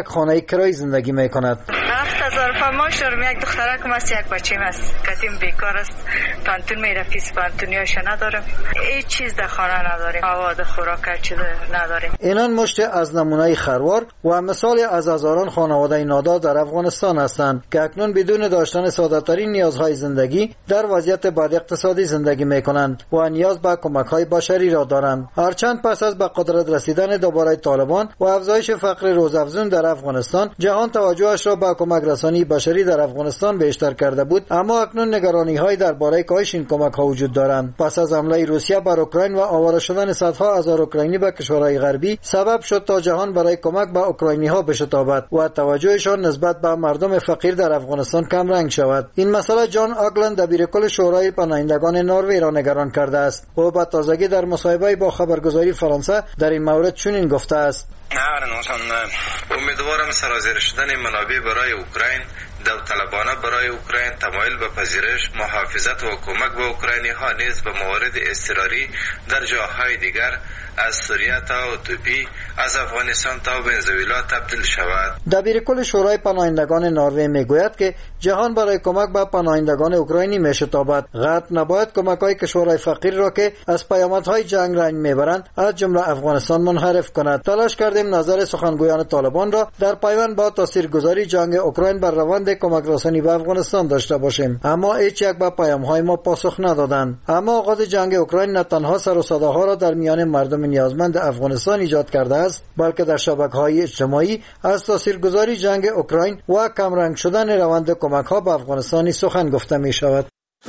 خانه کرایی زندگی میکند. 7000 معاش دارم. یک دخترکم است، یک بچه‌م است. کتیم بیکار است. پانتون میره فیس پانتونیاش ندارم. هیچ چیز در خانه نداریم. مواد خوراک چیز نداریم. اینان مشت از نمونه خروار و مثال از هزاران خانواده نادار در افغانستان هستند که اکنون بدون داشتن ساده‌ترین نیازهای زندگی در وضعیت بد اقتصادی زندگی میکنند و نیاز به کمک‌های بشری را دارند. هرچند پس از به قدرت رسیدن دوباره طالبان و افزایش فقر روزافزون در افغانستان جهان توجهش را به کمک رسانی بشری در افغانستان بیشتر کرده بود، اما اکنون نگرانی‌های درباره کاهش این کمک‌ها وجود دارند. پس از حمله روسیه بر اوکراین و آواره شدن صدها هزار اوکراینی به کشورهای غربی سبب شد تا جهان برای کمک به اوکراینی‌ها بشتابد و توجهشان نسبت به مردم فقیر در افغانستان کم رنگ شود. این مسئله جان آگلند دبیرکل شورای پناهندگان نروژ را نگران کرده است. او به تازگی در مصاحبه با خبرگزاری فرانسه در این مورد چنین گفته است: امیدوارم سرازیر شدن منابع برای اوکراین، داوطلبانه برای اوکراین، تمایل به پذیرش، محافظت و کمک به اوکراینی ها نیز به موارد اضطراری در جاهای دیگر از سوریه تا اتوپی، از افغانستان تا ونزوئلا تبدیل شود. دبیرکل شورای پناهندگان نروژ میگوید که جهان برای کمک به پناهندگان اوکراینی میشتابد. غرب نباید کمک‌های کشورهای فقیر را که از پیامدهای جنگ رنج میبرند از جمله افغانستان منحرف کند. تلاش کردیم نظر سخنگویان طالبان را در پیوند با تاثیرگذاری جنگ اوکراین بر روند کمک رسانی به افغانستان داشته باشیم، اما هیچ یک به پیام‌های ما پاسخ ندادند. اما آغاز جنگ اوکراین نه تنها سر و صداها را در میان مردم نیازمند افغانستان ایجاد کرده است، بلکه در شبکه‌های اجتماعی از تاثیرگذاری جنگ اوکراین و کمرنگ شدن روند کمک‌ها به افغانستان سخن گفته می‌شود.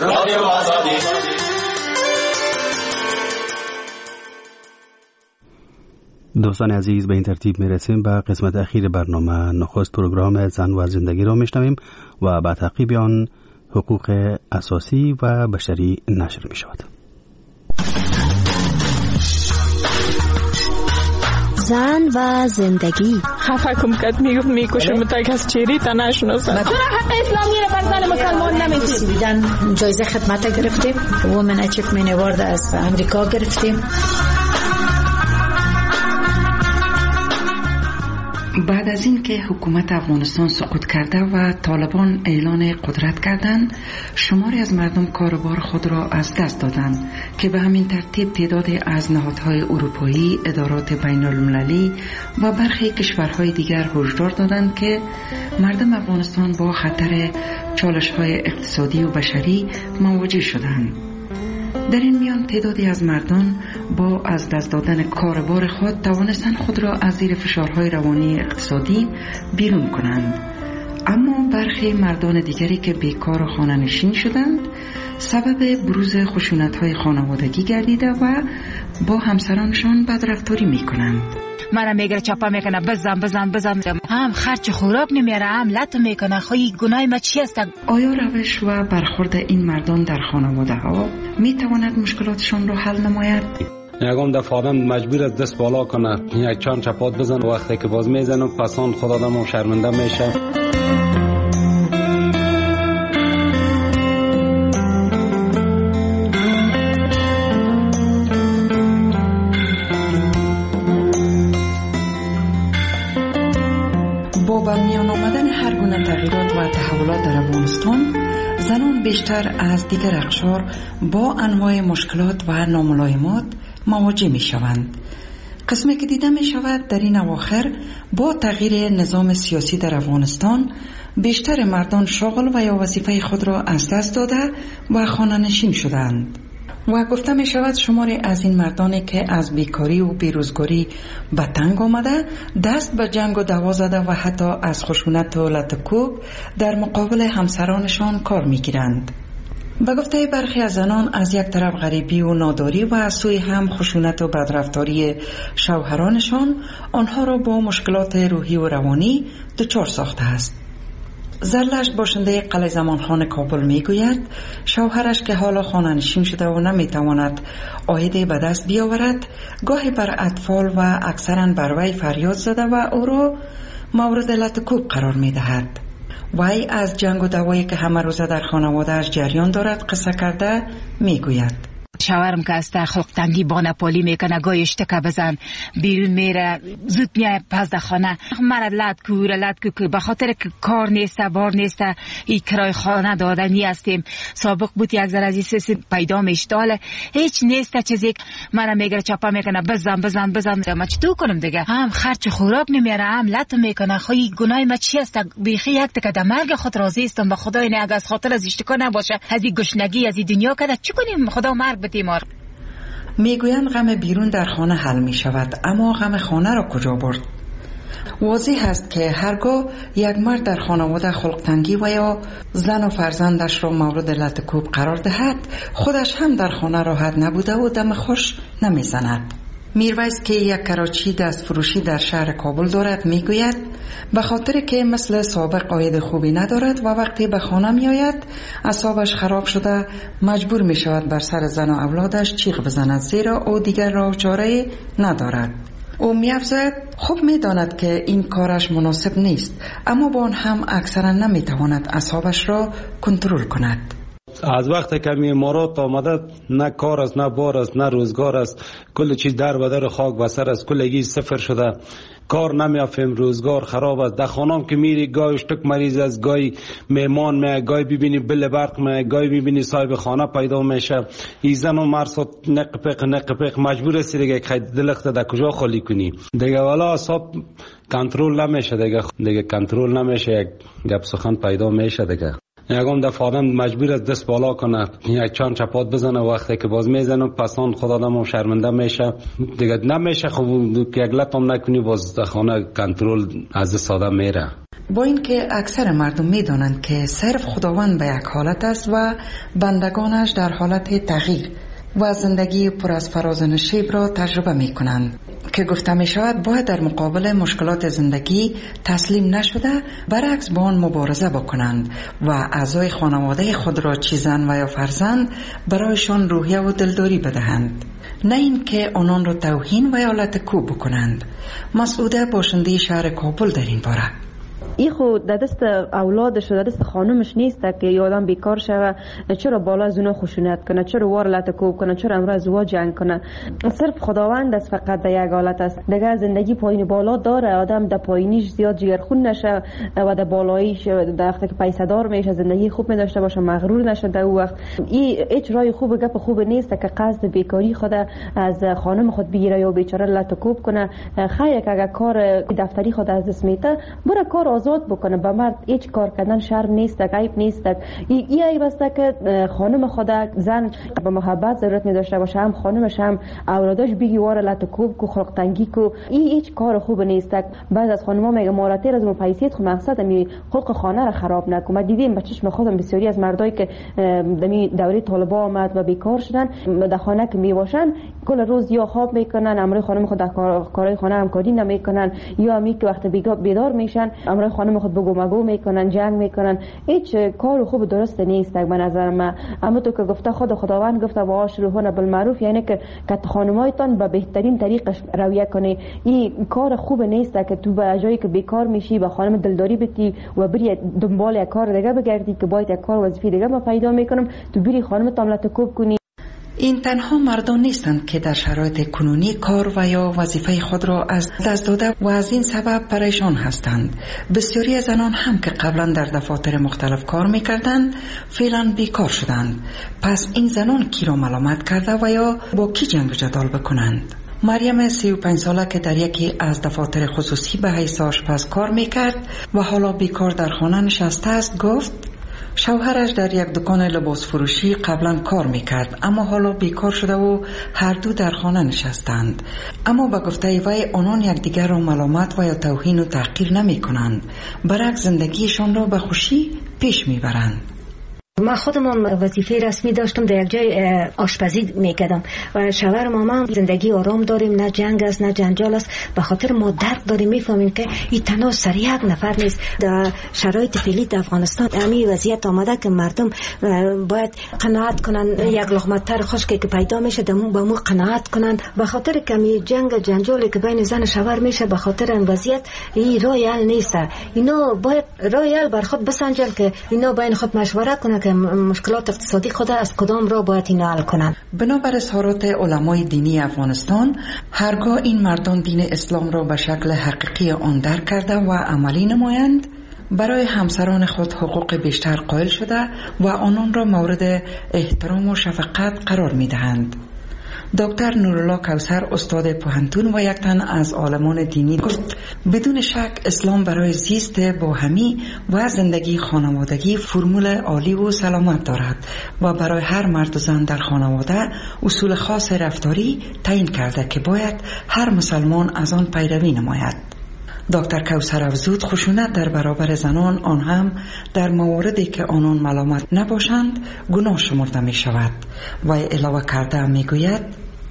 دوستان عزیز، به این ترتیب میرسیم به قسمت اخیر برنامه. نخست پروگرام زن و زندگی را میشنویم و بعد تعقیب آن حقوق اساسی و بشری نشر میشود. زن و زندگی. خفه کم کد میکشم تا کس چیری تا نشناسم. چرا حق اسلامی را بر زن مسلمان نمیدید؟ جایزه خدمت گرفتیم، وومن اچیومنت اوارد از امریکا گرفتیم. بعد از این که حکومت افغانستان سقوط کرده و طالبان اعلان قدرت کردند، شماری از مردم کاروبار خود را از دست دادند که به همین ترتیب تعدادی از نهادهای اروپایی، ادارات بین المللی و برخی کشورهای دیگر هشدار دادند که مردم افغانستان با خطر چالش‌های اقتصادی و بشری مواجه شدند. در این میان تعدادی از مردم با از دست دادن کاروبار خود توانستند خود را از زیر فشارهای روانی اقتصادی بیرون کنند، اما برخی مردان دیگری که بیکار و خانه‌نشین شدند سبب بروز خشونت‌های خانوادگی گردیده و با همسرانشان بدرفتاری می‌کنند. منم میگره چاپا میکنه بزن هم خرچ خوراک نمیاره، هم لط میکنه. خواهی گناه ما چی است؟ آیا روش و برخورد این مردان در خانواده ها میتواند مشکلاتشان را حل نماید؟ یکم دفعه آدم مجبور است دست بالا کنه، یک چند چپات بزن، وقتی که باز میزنه پسان خود آدم شرمنده میشه. با میان آمدن هر گونه تغییرات و تحولات در افغانستان، زنان بیشتر از دیگر اقشار با انواع مشکلات و ناملایمات مواجه می شوند. قسمی که دیده می شود در این اواخر با تغییر نظام سیاسی در افغانستان، بیشتر مردان شغل و یا وظیفه خود را از دست داده و خانه‌نشین شدند. و گفته می شود شماری از این مردانی که از بیکاری و بیروزگاری به تنگ آمده دست به جنگ و دعوا زده و حتی از خشونت و لطکوب در مقابل همسرانشان کار می گیرند. به گفته برخی از زنان، از یک طرف غریبی و ناداری و از سوی هم خشونت و بدرفتاری شوهرانشان آنها را با مشکلات روحی و روانی دچار ساخته است. زرلشت باشنده قلعه زمانخان کابل میگوید شوهرش که حالا خانه‌نشین شده و نمیتواند عایدی به دست بیاورد، گاهی بر اطفال و اکثرا بر وی فریاد زده و او را مورد لطکوب قرار میدهد. وی از جنگ و دعوایی که همه روزه در خانواده‌اش جریان دارد قصه کرده میگوید شوهرم که است خلق تنگی بانپالی میکنه، گاهی اشتکه بزن بیرون میره، زود میای پس خانه مرا لد کو به خاطر که کار نیست، بار نیست، این کرای خانه دادنی هستیم. سابق بود یک ذره از این پیدا میشتاله هیچ نیست چیزی منو میگره چپا میکنه بزن ما چطور کنم دیگه؟ هم خرچ خوراک نمیاره، هم لط میکنه. خواهی گناه ما چی است؟ بیخی یک تک در مرگ خود راضی استم به خدای، نه اگه از خاطر از اشتکا نباشه، از این گشنگی از این دنیا کده چی کنیم؟ خدا مرگ بده ما. میگویند غم بیرون در خانه حل می شود، اما غم خانه را کجا برد؟ واضح است که هرگاه یک مرد در خانواده خلق تنگی و یا زن و فرزندش را مورد لطکوب قرار دهد، خودش هم در خانه راحت نبوده و دم خوش نمی زند. میرویس که یک کراچی دست فروشی در شهر کابل دارد میگوید به خاطر که مثل سابق عاید خوبی ندارد و وقتی به خانه می آید اعصابش خراب شده مجبور می شود بر سر زن و اولادش چیغ بزند، زیرا او دیگر راه چاره ندارد. او می افزاید خوب می داند که این کارش مناسب نیست، اما با آن هم اکثرا نمی تواند اعصابش را کنترل کند. از وقتی که امارات آمده نه کار است، نه بار است، نه روزگار است، کل چیز در و در خاک بسر است، کلگی صفر شده، کار نمیافیم، روزگار خراب است. در خانم که میری گاهی اشتک مریض است، گاهی میمان می، گاهی ببینی بل برق می، گاهی ببینی صاحب خانه پیدا میشه. این زن و مرد نق مجبور است دیگه که دلخت در کجا خالی کنی دیگه، والا اعصاب کنترل نمیشه دیگه کنترل نمیشه، یک گپ سخن پیدا میشه دیگه. یکم دفعه آدم مجبور است دست بالا کنه، یک چند چپات بزنه، وقتی که باز میزنه پسان خود آدم شرمنده میشه دیگه، نمیشه خب یک لطم نکنی باز در خانه کنترل از دست آدم میره. با اینکه اکثر مردم میدانند که صرف خداوند به یک حالت است و بندگانش در حالت تغییر و زندگی پر از فراز و نشیب را تجربه می کنند که گفته می شود باید در مقابل مشکلات زندگی تسلیم نشده برعکس با آن مبارزه بکنند و اعضای خانواده خود را چه زن و یا فرزند برایشان روحیه و دلداری بدهند، نه این که آنان را توهین و یا لطکوب بکنند. مسعوده باشنده شهر کابل در این باره: این خود در دست اولادش و در دست خانمش نیست که یه آدم بیکار شوه چرا بالا از اونا خشونت کنه، چرا وار لطکوب کنه، چرا امروز ازدواج جنگ کنه. صرف خداوند است فقط در یک حالت است دیگه. زندگی پایین بالا داره، آدم در پایینیش زیاد جگرخون نشه و در بالاییش در وقتی که پیسه دار میشه زندگی خوب می‌داشته باشه، مغرور نشه در اون وقت. این هیچ راه خوب گپ خوب نیست که قصد بیکاری خود از خانم خود بگیره یا بیچاره لطکوب کنه. خیر که اگر کار دفتری خود از دست میته بره کار آزاد بکنه. به مرد هیچ کار کردن شرم نیست، عیب نیست. این عیب است که خانم خود زن به محبت ضرورت می داشته باشه، هم خانمش هم اولادش بگی واره لطکوب کو خلق تنگی کو. این هیچ کار خوب نیست. بعض از خانم‌ها میگه ماراتیر از پیسیت خو مقصد می خلق خانه را خراب نکن. ما دیدیم به چشم خودم بسیاری از مردایی که دمی دوره طالبا آمد و بیکار شدن در خانه که می باشن کل روز یا خواب میکنن، امروز خانم خود در کارهای خانه همکاری نمیکنن، یا امی که وقت بیدار میشن امروز خانم خود بگو مگو میکنن، جنگ میکنن. هیچ کار خوب درست نیست به نظر من. اما تو که گفته خداوند گفته و عاشروهن بالمعروف، یعنی که خانمایتان به بهترین طریق رویه کنی. این کار خوب نیست که تو به جایی که بیکار میشی به خانم دلداری بتی و بری دنبال یک کار دیگه بگردی که باید یک کار وظیفه دیگه ما پیدا میکنم، تو بری خانم تام لطکوب کنی. این تنها مردان نیستند که در شرایط کنونی کار و یا وظیفه خود را از دست داده و از این سبب پریشان هستند. بسیاری از زنان هم که قبلا در دفاتر مختلف کار میکردند فعلا بیکار شدند. پس این زنان کی را ملامت کرده و یا با کی جنگ و جدال بکنند؟ مریم 35 ساله که در یکی از دفاتر خصوصی به حیث آشپز کار میکرد و حالا بیکار در خانه نشسته است گفت شوهرش در یک دکان لباس فروشی قبلا کار میکرد اما حالا بیکار شده و هر دو در خانه نشستند. اما به گفته وی آنان یکدیگر را ملامت و یا توهین و تحقیر نمی کنند، برعکس زندگیشان را به خوشی پیش میبرند. ما خودم وظیفه رسمی داشتم، در یک جای آشپزی میکردم و شوهر ماما زندگی آرام داریم، نه جنگ است نه جنجال است. به خاطر ما درک داریم، میفهمیم که این تنها سر یک نفر نیست. در شرایط فعلی در افغانستان همین وضعیت آمده که مردم باید قناعت کنن، یک لقمه تر خشکی که پیدا میشه به مو قناعت کنن. به خاطر کمی جنگ جنجالی که بین زن و شوهر میشه، به خاطر این وضعیت این راه حل نیست. اینا باید راه حل بر خود بسنجن که اینا بین خود مشوره کنن که که مشکلات اقتصادی خود از کدام را باید این حل کنند. بنابر اظهارات علمای دینی افغانستان، هرگاه این مردان دین اسلام را به شکل حقیقی آن درک کرده و عملی نمایند، برای همسران خود حقوق بیشتر قائل شده و آنان را مورد احترام و شفقت قرار می دهند. دکتر نورالله کوثر، استاد پوهنتون و یک تن از عالمان دینی، گفت بدون شک اسلام برای زیست باهمی و زندگی خانوادگی فرمول عالی و سلامت دارد و برای هر مرد و زن در خانواده اصول خاص رفتاری تعیین کرده که باید هر مسلمان از آن پیروی نماید. دکتر کوثر افزود خشونت در برابر زنان، آن هم در مواردی که آنان ملامت نباشند، گناه شمرده می شود و علاوه کرده می گوید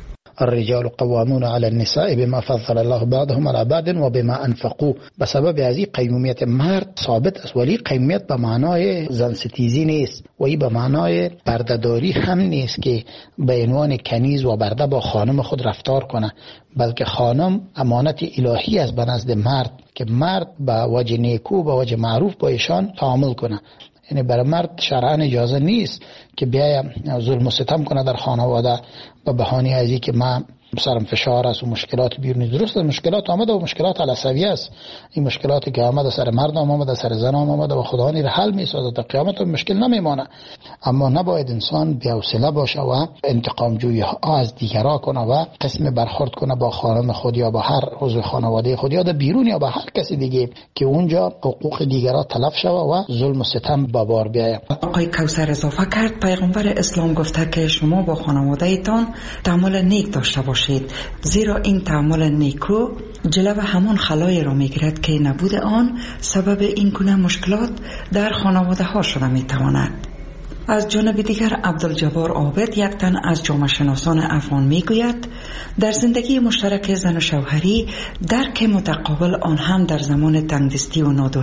الرجال قوامون على النساء بما فضل الله بعضهم على بعض و بما انفقوا. به سبب از این قیمومیت مرد ثابت است، ولی قیمومیت به معنای زن ستیزی نیست و این به معنای بردهداری هم نیست که به عنوان کنیز و برده با خانم خود رفتار کنه، بلکه خانم امانت الهی است به نزد مرد که مرد به وجه نیکو به وجه معروف با ایشان تعامل کنه. یعنی برای مرد شرعاً اجازه نیست که بیاید ظلم و ستم کنه در خانواده به بهانه از اینکه من سرم فشار است و مشکلات بیرونی. درست مشکلات آمده و مشکلات علسویه است، این مشکلاتی که آمده سر مرد آمده سر زن آمده و خدا را حل می‌سازد، تا قیامت مشکل نمیمانه. اما نباید انسان بی‌حوصله باشه و انتقام جویی از دیگران کنه و قسم برخورد کنه با خانم خود یا با هر عضو خانواده خود یا در بیرون یا با هر کسی دیگه که اونجا حقوق دیگران تلف شوه و ظلم و ستم به بار بیاید. آقای کوثر اضافه کرد پیغمبر اسلام گفته که شما با خانواده‌تان تعامل نیک داشته باشید، زیرا این تعامل نیکو جلو همون خلای را میگیرد که نبود آن سبب این گونه مشکلات در خانواده ها شده میتواند. از جانب دیگر عبدالجبار عابد، یک تن از جامعه شناسان افغان، میگوید در زندگی مشترک زن و شوهری درک متقابل، آن هم در زمان تنگدستی و نادانی